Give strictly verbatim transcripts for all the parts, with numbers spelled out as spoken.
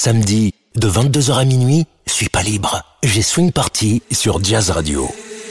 samedi, de vingt-deux heures à minuit, suis pas libre. J'ai Swing Party sur Jazz Radio.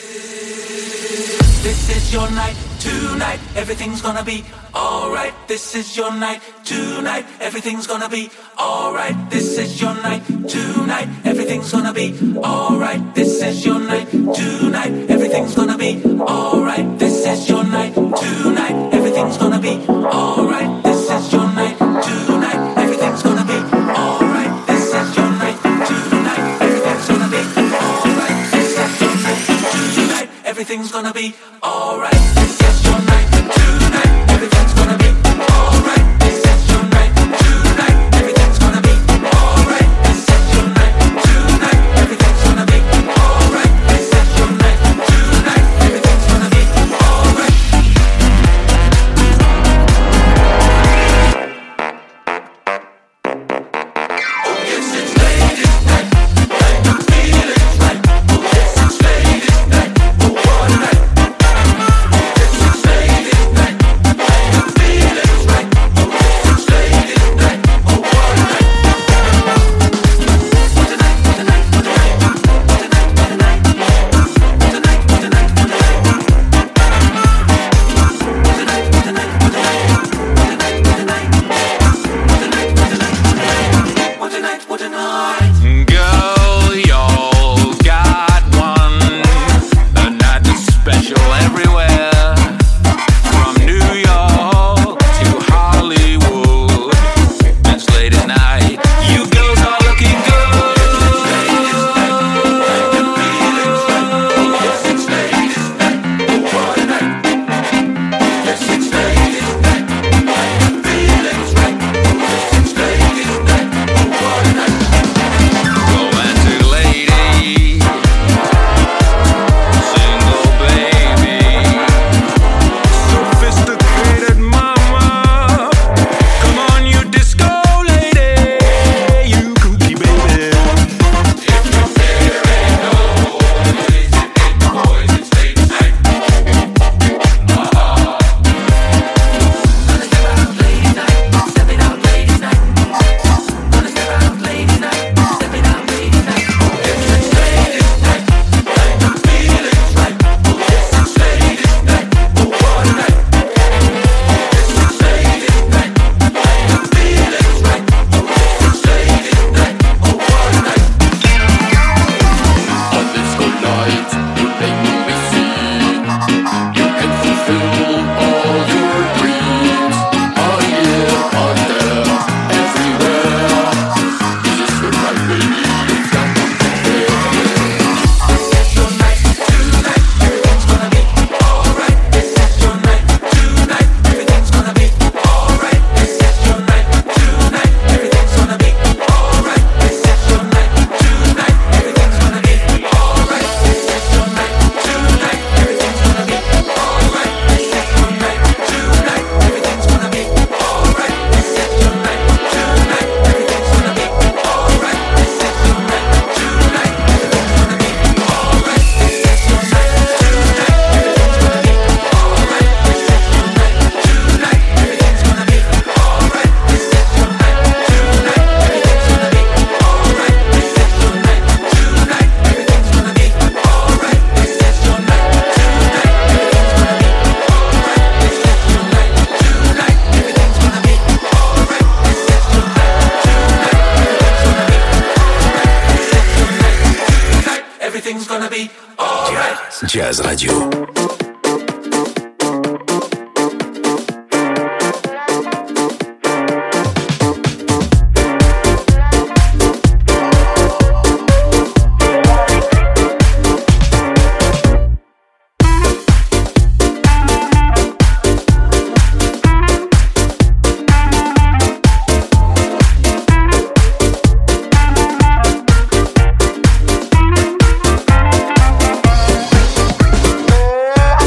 This is your night, tonight, everything's gonna be alright. This is your night, tonight, everything's gonna be alright. This is your night, tonight, everything's gonna be alright. This is your night, tonight, everything's gonna be alright. This is your night, tonight, everything's gonna be alright. This is your night, tonight, everything's gonna be alright. This is your night, tonight, everything's gonna be alright. This is your night, tonight, everything's gonna be alright. This is your night, tonight, everything's gonna be alright. This is your night, tonight, everything's gonna be alright. This is your night, tonight, everything's gonna be alright. This is your night, tonight, everything's gonna be alright. Oh yes, it's ladies' night, and I'm feeling right. Oh yes, it's ladies' night, oh what a night. Jazz Radio. Yeah.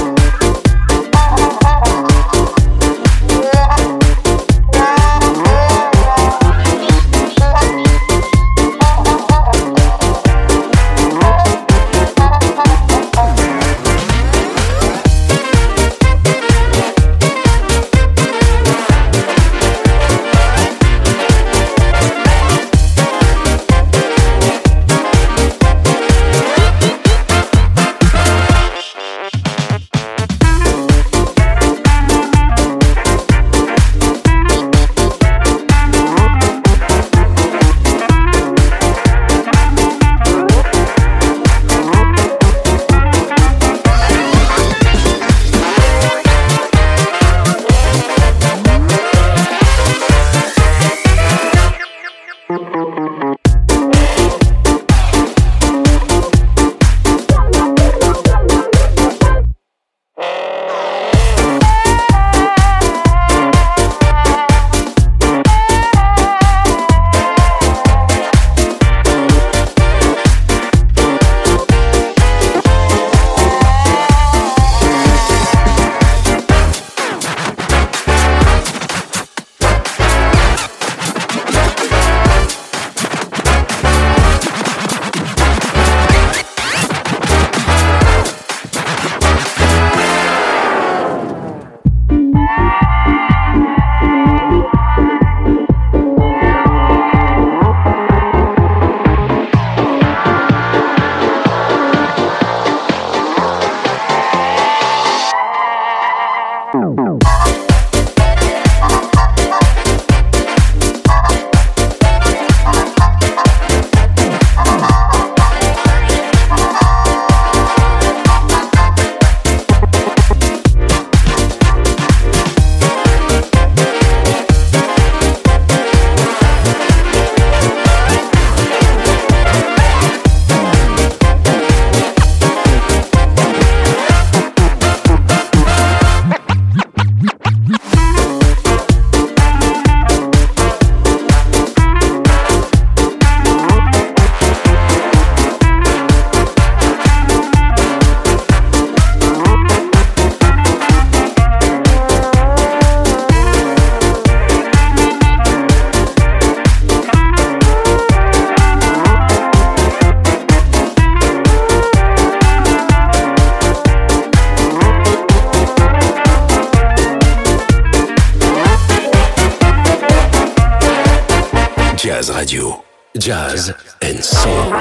Jazz Radio, Jazz and Soul.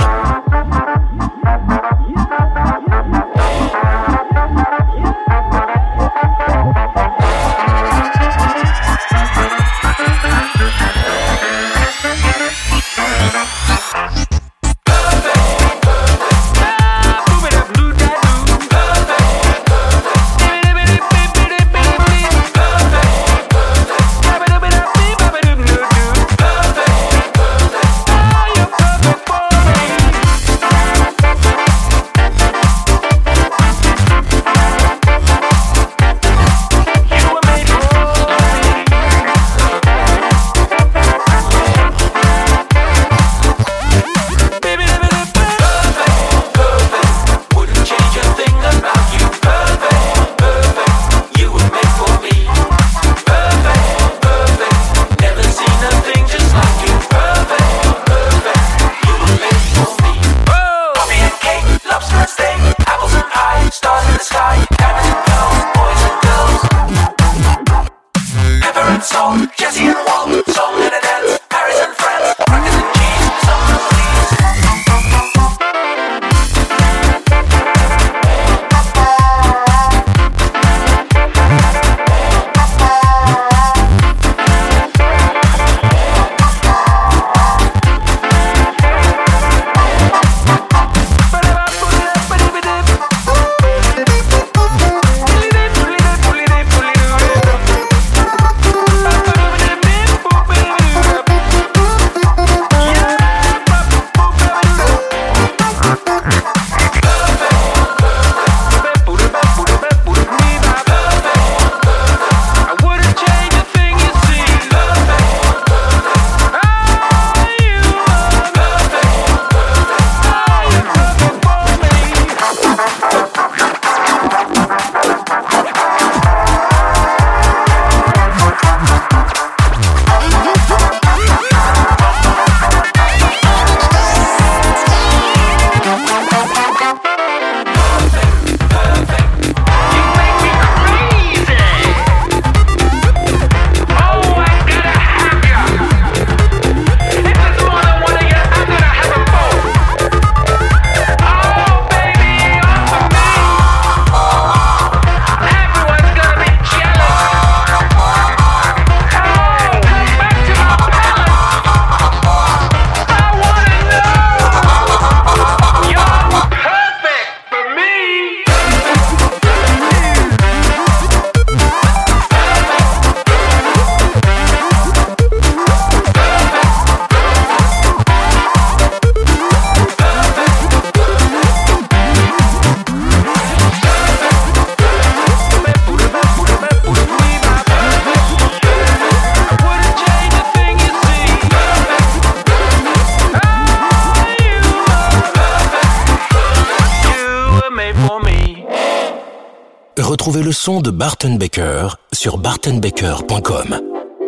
Retrouvez le son de Barton Baker sur barton baker point com.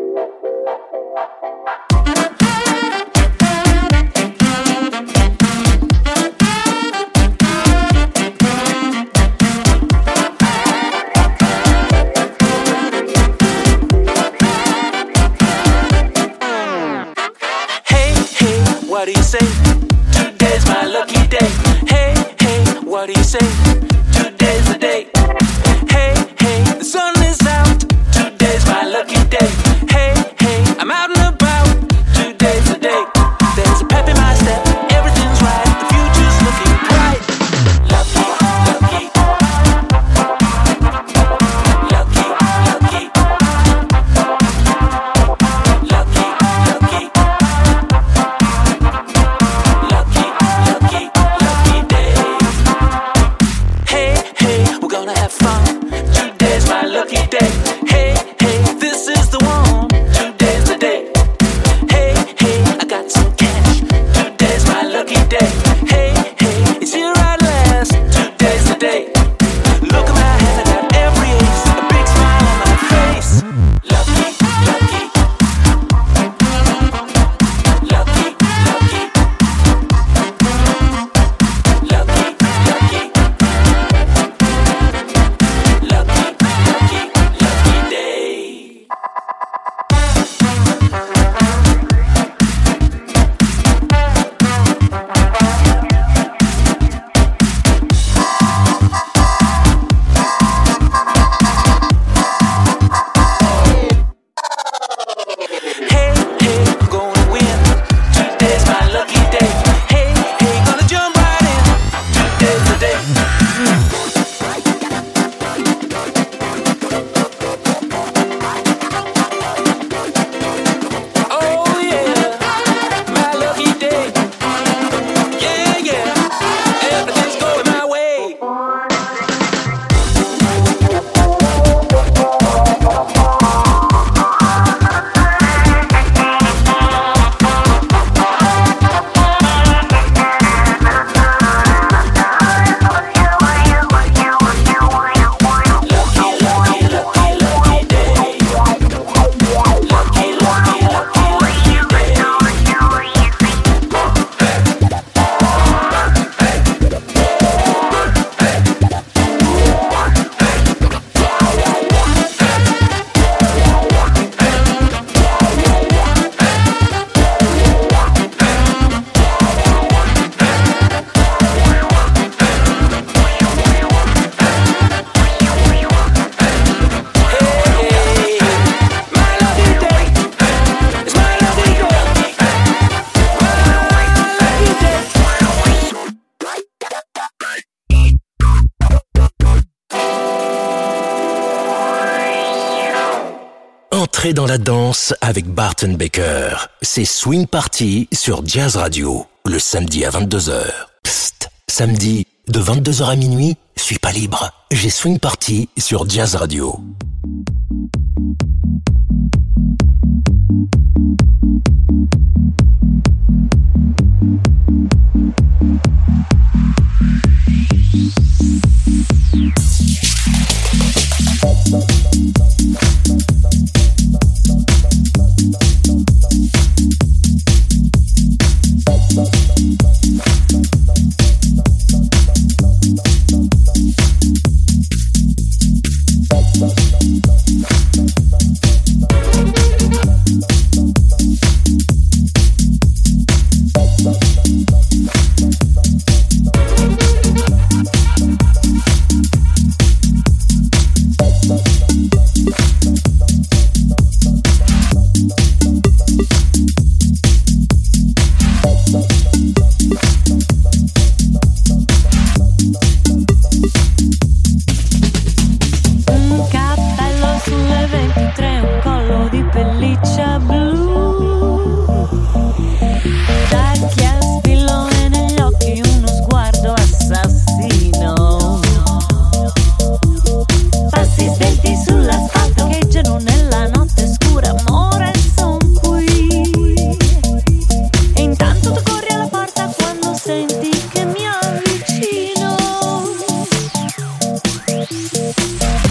What do you say? Today's my lucky day. Hey, hey, what do you say? Today's the day. Hey, hey, the sun is out. Today's my lucky day. Hey, hey, I'm out and about. Today's the day. There's a pep in my step. Everything's right. The future's looking bright. Lucky, lucky. Lucky, lucky. Lucky, lucky. Lucky, lucky, lucky day. Hey, hey, we're gonna have fun. Today's my lucky day. Hey, hey, this is the one. Today's the day. Hey, hey, I got some cash. Today's my lucky day. Hey, hey, it's here at last. Today's the day. Look at my hand, I got every ace. A big smile on my face. Lucky, lucky. Lucky, lucky. Lucky, lucky. Lucky, lucky, lucky day. Hey, hey, I'm gonna win. Today's my lucky day. Hey, hey, gonna jump right in. Today's the day. Oh yeah, my lucky day. Yeah, yeah, everything's going my way. Lucky, lucky, lucky, lucky day. Lucky, lucky, lucky, lucky day. Hey, my lucky day. It's my lucky day. Entrez dans la danse avec Barton Baker. C'est Swing Party sur Jazz Radio, le samedi à vingt-deux heures. Psst, samedi, de vingt-deux heures à minuit, suis pas libre. J'ai Swing Party sur Jazz Radio. Un cappello sulle ventitré, un collo di pelliccia blu, tacchi a spillone negli occhi, uno sguardo assassino, passi svelti sull'asfalto che girano nella notte scura, amore son qui, e intanto tu corri alla porta quando senti che mi avvicino.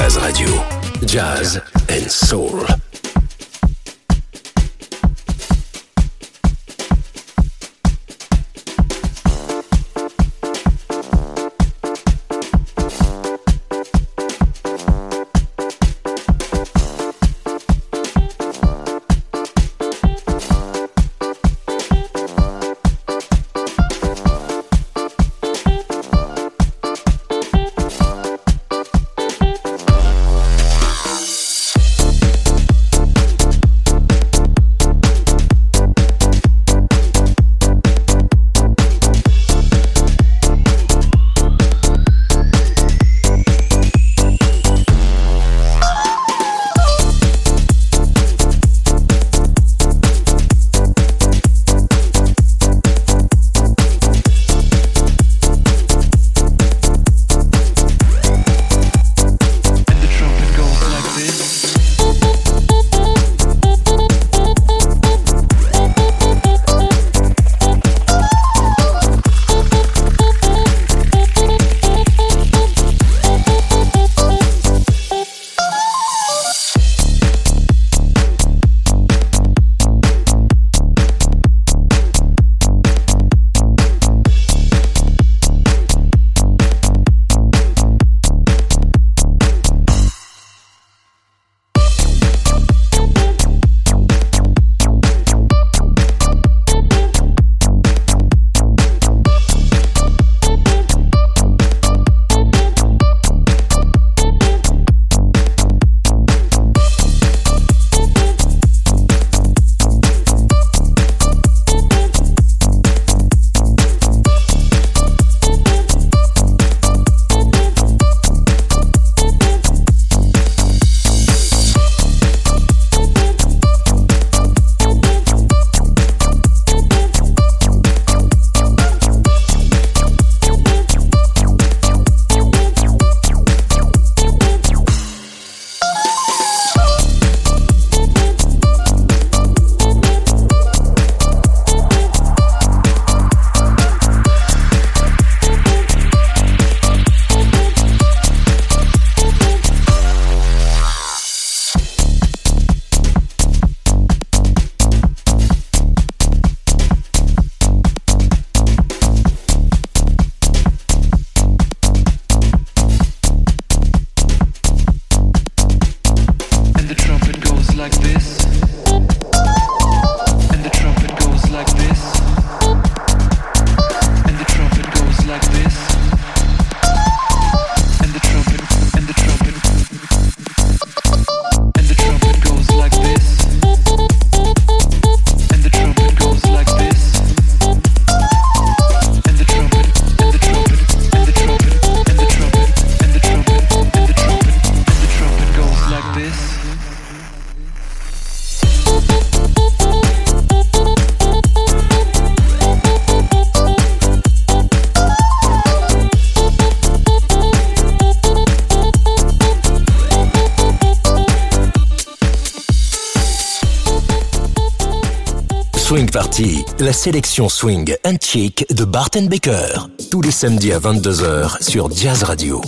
Jazz Radio. Jazz and Soul. Swing Party, la sélection swing and chic de Bart and Baker. Tous les samedis à vingt-deux heures sur Jazz Radio.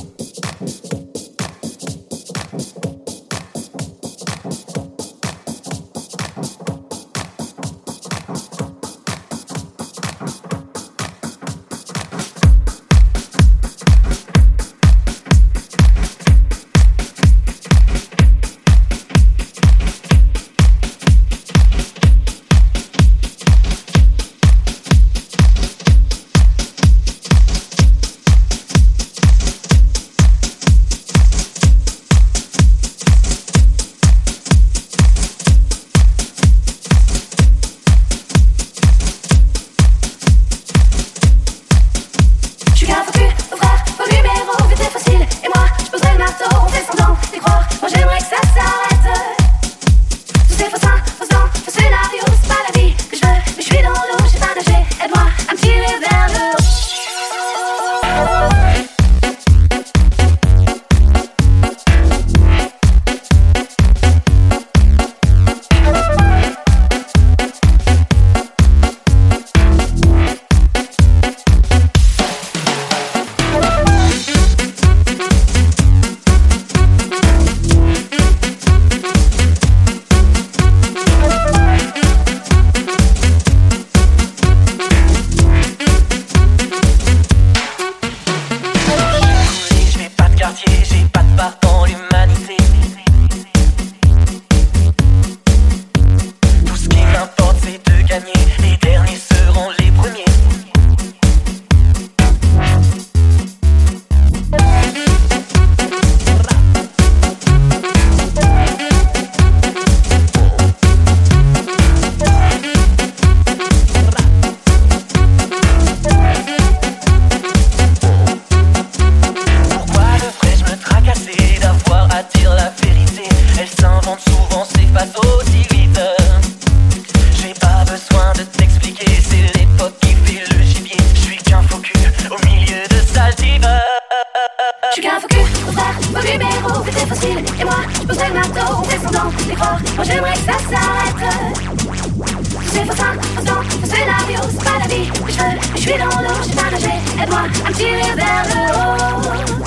d'y croire. Moi j'aimerais que ça s'arrête. C'est faux ça, faux temps, faux scénario, c'est pas la vie que je veux. Je suis dans l'eau, j'ai pas nagé, aide-moi à me tirer vers le haut.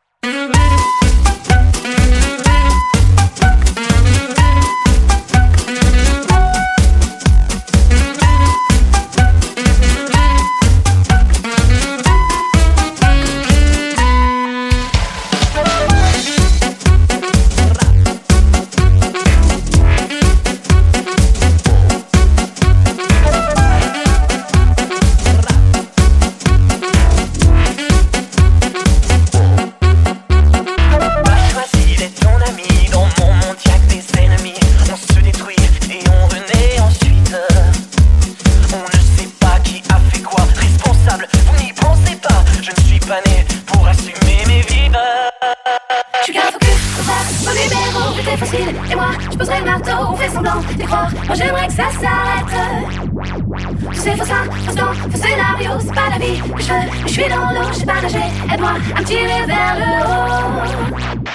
Moi j'aimerais que ça s'arrête. C'est faux ça, faux temps, faux scénario, c'est pas la vie que je veux. Je suis dans l'eau, j'ai pas nagé, aide-moi à me tirer vers le haut.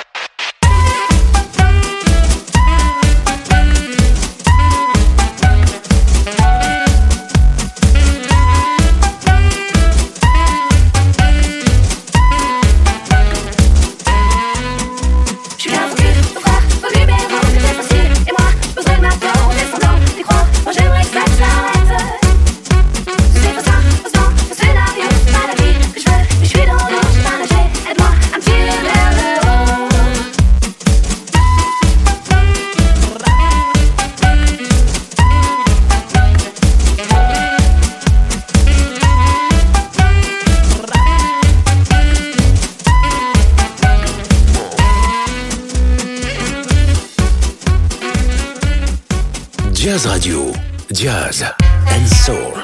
Jazz Radio, Jazz and Soul.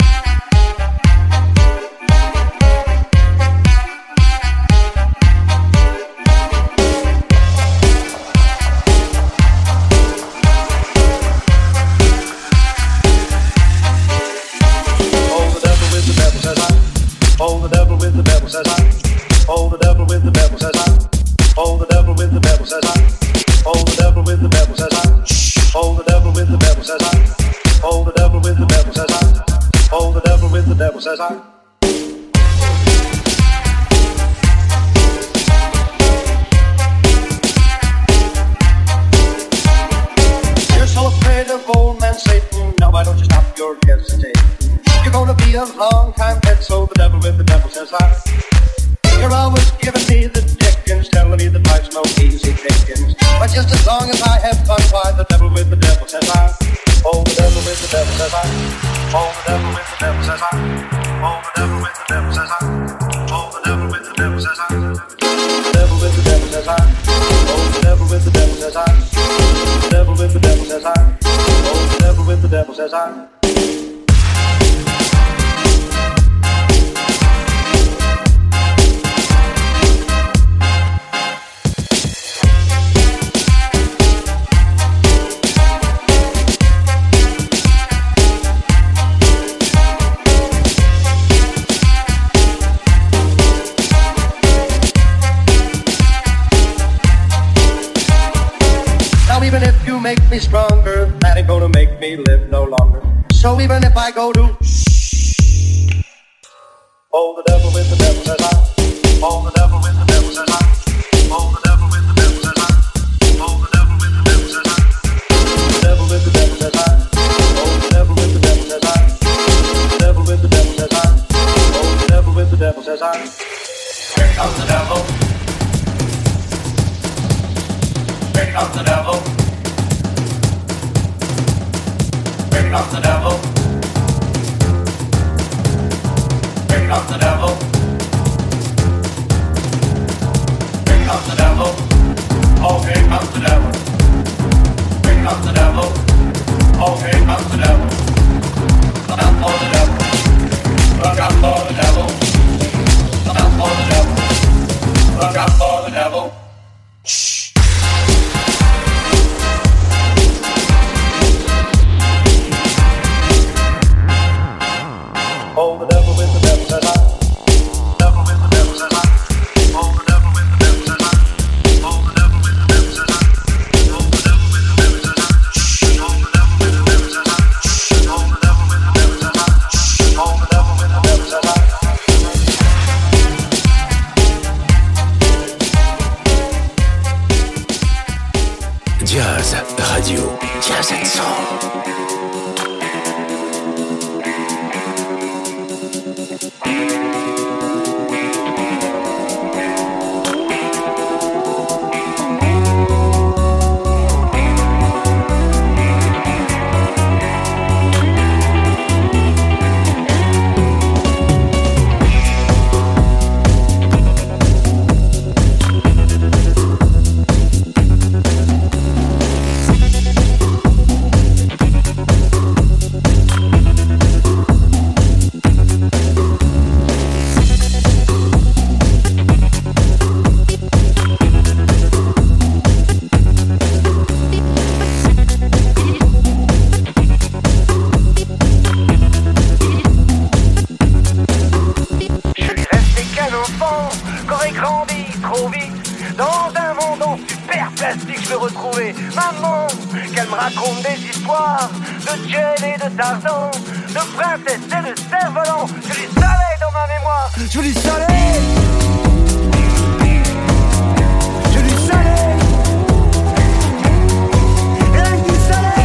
enfant qu'aurait grandi trop vite. Dans un monde en super plastique, je veux retrouver maman, qu'elle me raconte des histoires de Jane et de Tarzan, de princesse et de cerf-volant. Je lis soleil dans ma mémoire, je lis soleil, je lis soleil, rien que du soleil.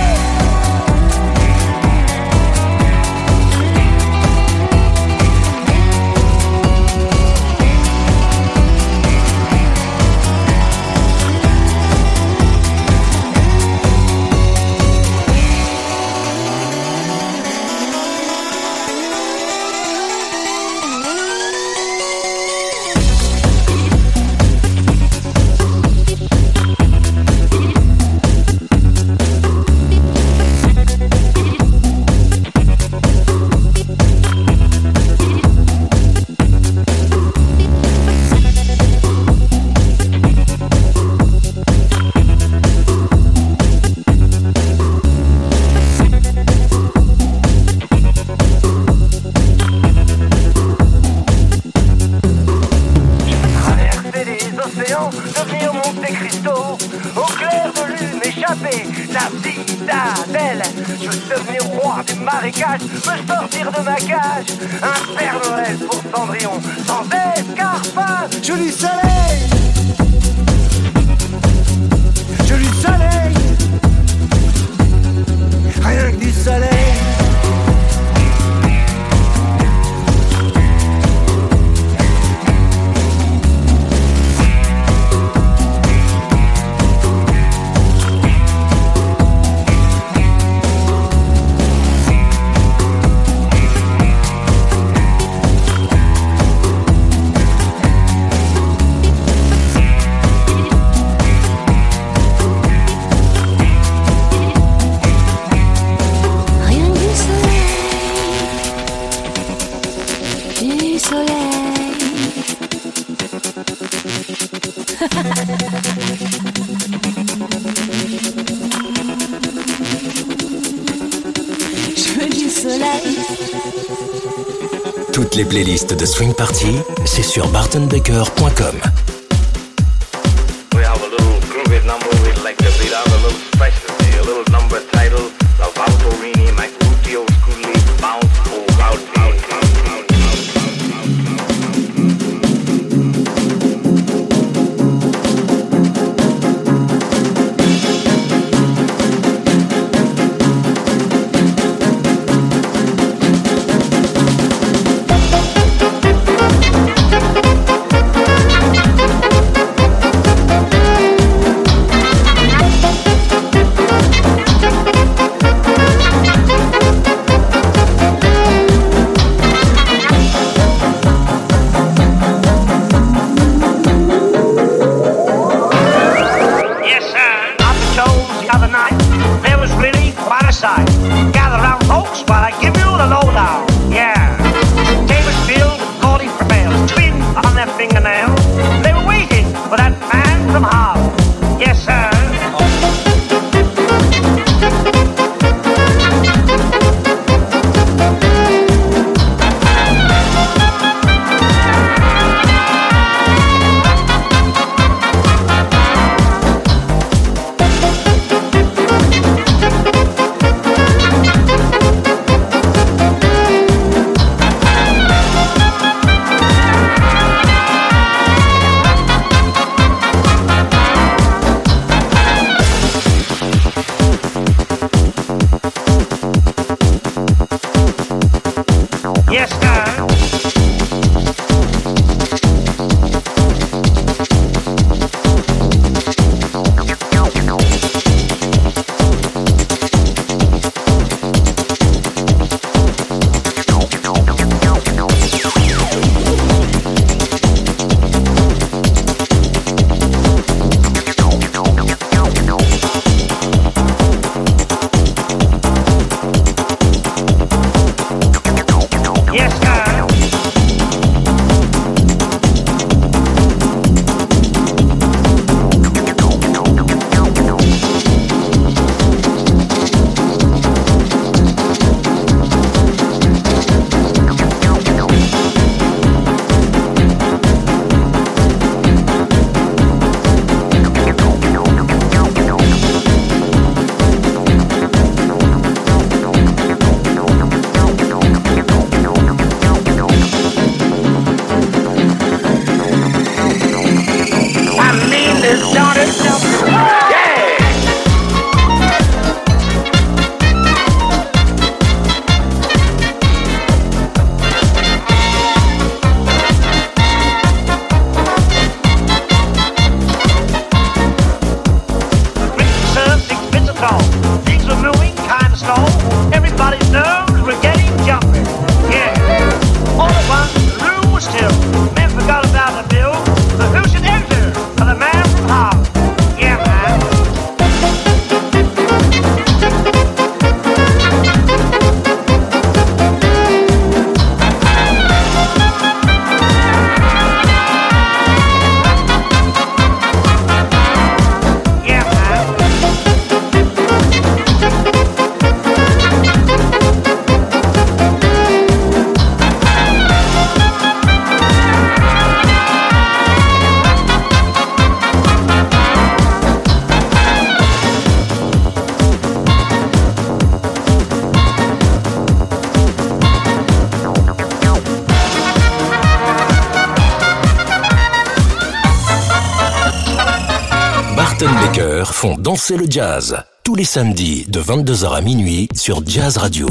Me sortir de ma cage, un Père Noël pour Cendrillon, sans escarpin. Je lis soleil, je lis soleil, rien que du soleil. Toutes les playlists de Swing Party, c'est sur barton baker point com. We have a little groovy number we'd like to beat out, a little special, a little number titled La Valtorini, Macutio, Scully, Bounce, Oh, Rowdy. We'll be right back. Baker font danser le jazz. Tous les samedis de vingt-deux heures à minuit sur Jazz Radio.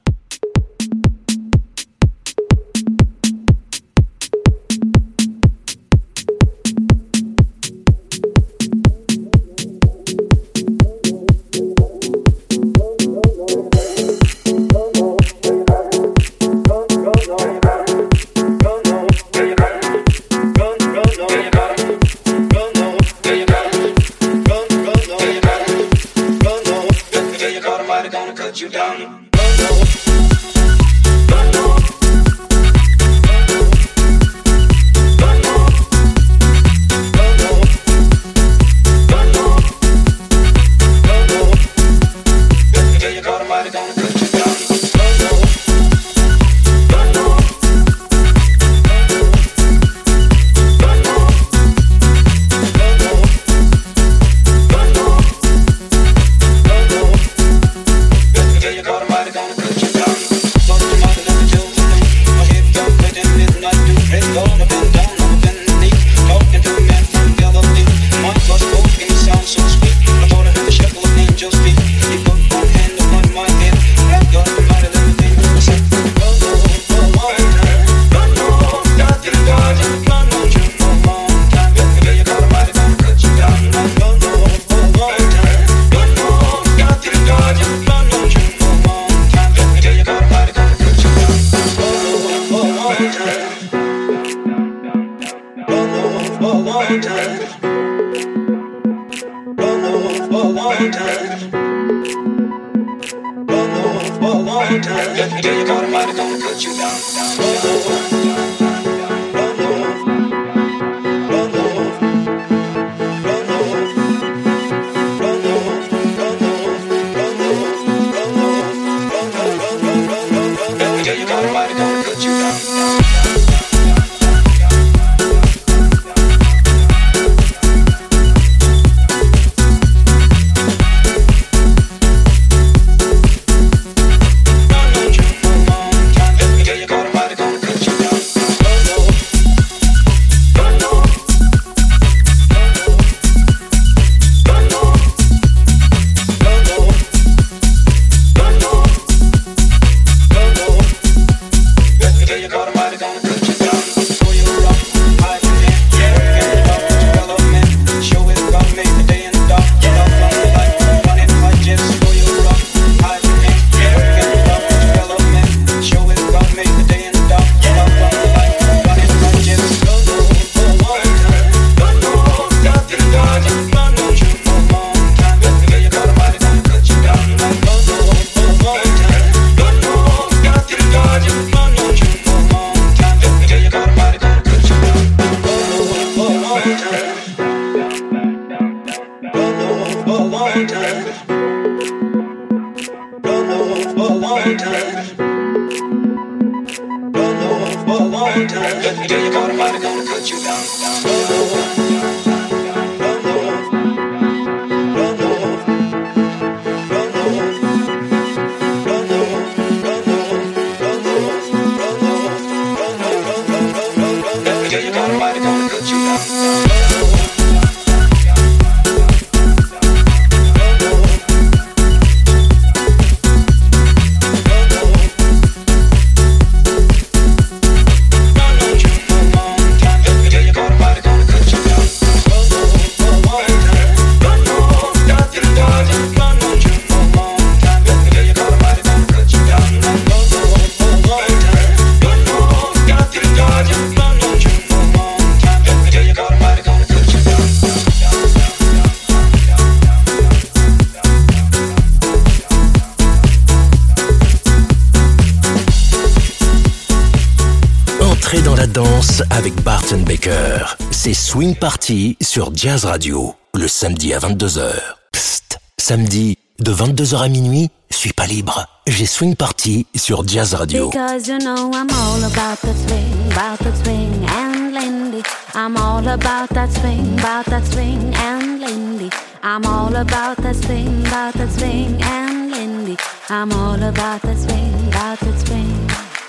Avec Barton Baker, c'est Swing Party sur Jazz Radio, le samedi à vingt-deux heures. Psst, samedi, de vingt-deux heures à minuit, suis pas libre. J'ai Swing Party sur Jazz Radio. Because you know I'm all about that swing, about that swing and Lindy. I'm all about that swing, about that swing and Lindy. I'm all about that swing, about that swing and Lindy. I'm all about that swing, about that swing.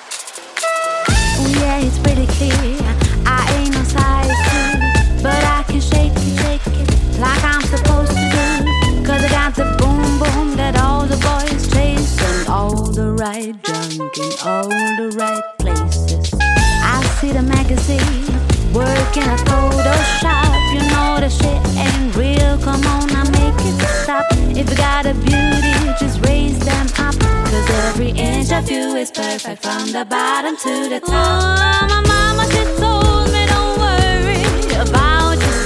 Oh yeah, it's pretty clear, I ain't no size two, but I can shake it, shake it like I'm supposed to do. right, drunk in all the right places. I see the magazine, working at Photoshop. You know the shit ain't real, come on, I make it stop. If you got a beauty, just raise them up, cause every inch of you is perfect from the bottom to the top. Oh, my mama, she told me don't worry about your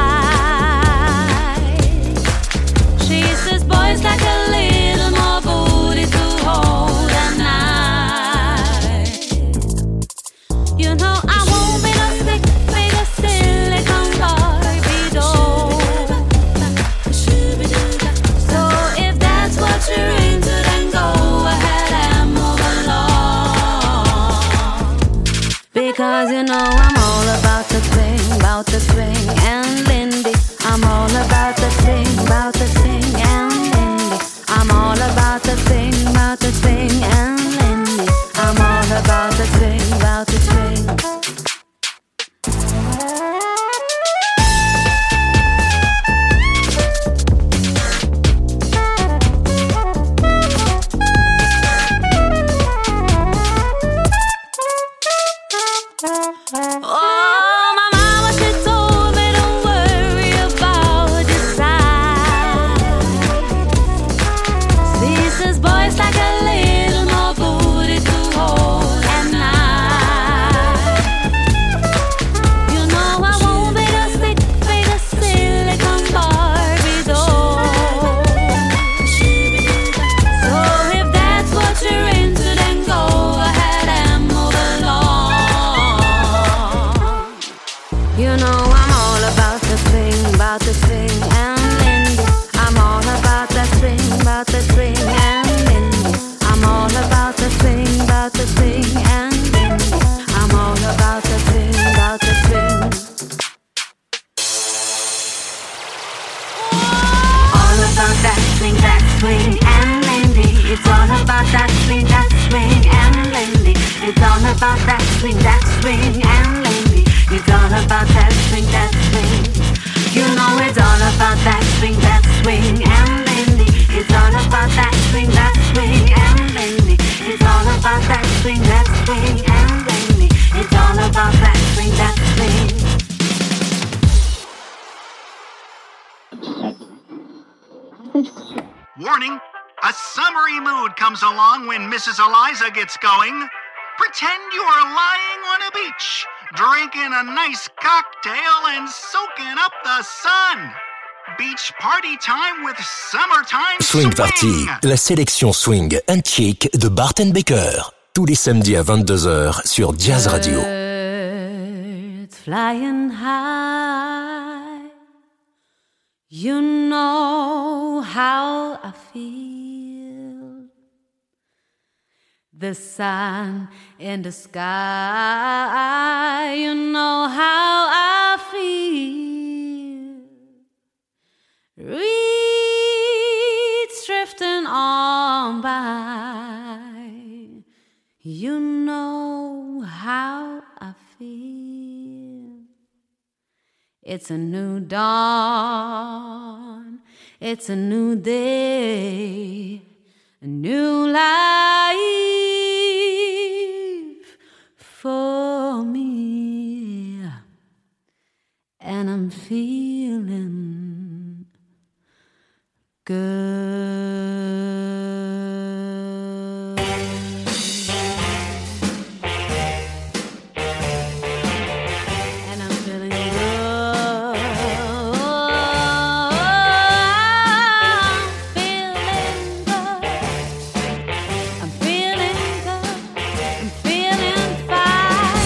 size. She says boys like a little more booty to hold at night. You know I won't be no stick figure silicone Barbie doll. So if that's what you're into, then go ahead and move along. Because you know I'm all about the thing, about the thing and Lindy. I'm all about the thing, about the thing and Lindy. I'm all about the thing, about the thing and Lindy. I'm all about the thing, about the thing. Oh, my mama, she told me don't worry about your size. She says boys like a little more booty to hold at night. You know I won't be the stick figure silicone Barbie doll. So if that's what you're into, then go ahead and move along. You know I'm all about the thing, about the thing and Lindy. I'm all about that thing, about the thing and Lindy. I'm all about the thing, about the thing and Lindy. I'm all about the thing, about the thing. All about that swing, that swing and Lindy. It's all about that swing, that swing and Lindy. It's all about that swing, that swing and Lindy. It's all about that swing, that swing. You know it's all about that swing, that swing and Lindy. It's all about that swing, that swing and Lindy. It's all about that swing, that swing and Lindy. It's all about that swing, that swing. Warning, a summery mood comes along when Missus Eliza gets going. Pretend you are lying on a beach, drinking a nice cocktail and soaking up the sun. Beach party time with summertime Swing Party, la sélection swing and chic de Barton Baker. Tous les samedis à vingt-deux heures sur Jazz Radio. Birds flying high, you know how I feel. The sun in the sky, you know how I feel. Reeds drifting on by, you know how I feel. It's a new dawn, it's a new day, a new life for me, and I'm feeling good. And I'm feeling good. I'm feeling good. I'm feeling fine,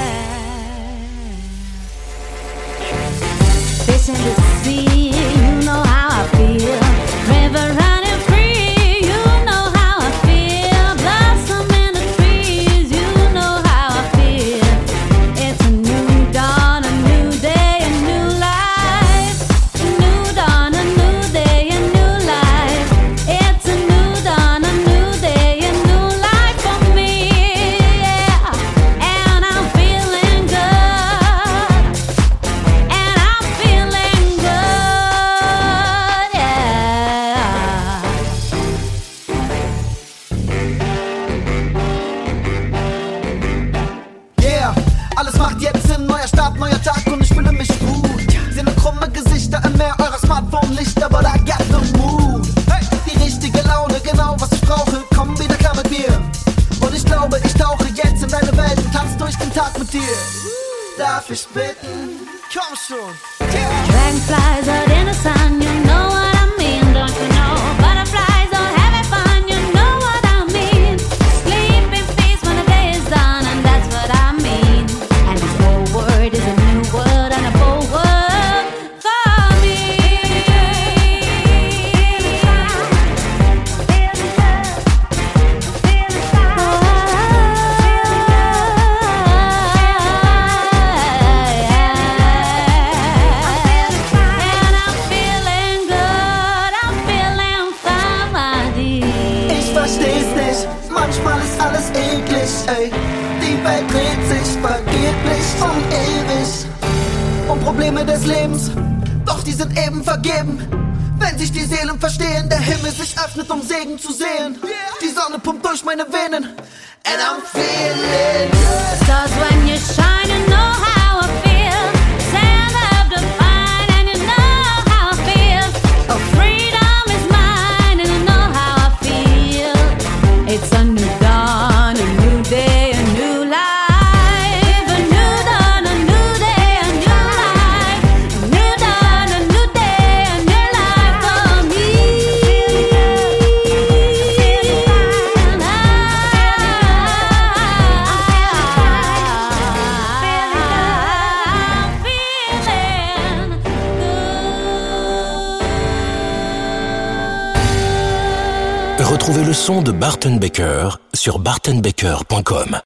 yeah. Fish in the sea, you know how I feel. River running free, you know how I feel. Blossom in the trees, you know how I feel. It's a new dawn, a new day, a new life. A new dawn, a new day, a new life. It's a new dawn, a new day, a new life for me, yeah. And I'm feeling good. And I'm feeling good. darf ich bitten? Komm schon. Dragonflies out in the sun, you know what I mean, don't you know? Butterflies all having fun, you know what I mean. Sleep in peace when the day is done, and that's what I mean. And this whole world is a new world and a bold world for me. Manchmal ist alles eklig, ey. Die Welt dreht sich vergeblich um ewig. Um Probleme des Lebens, doch die sind eben vergeben. Wenn sich die Seelen verstehen, der Himmel sich öffnet, um Segen zu sehen. Die Sonne pumpt durch meine Venen, and I'm feeling good. Stars when you shine, you know how I feel. Stand up to find, and you know how I feel. Oh, freedom is mine, and you know how I feel. It's a new dawn, a new day, a new life. A new dawn, a new day, a new life. A new dawn, a new day, a new life for me. And I'm feeling good. Retrouvez le son de Barton Baker sur barton baker point com.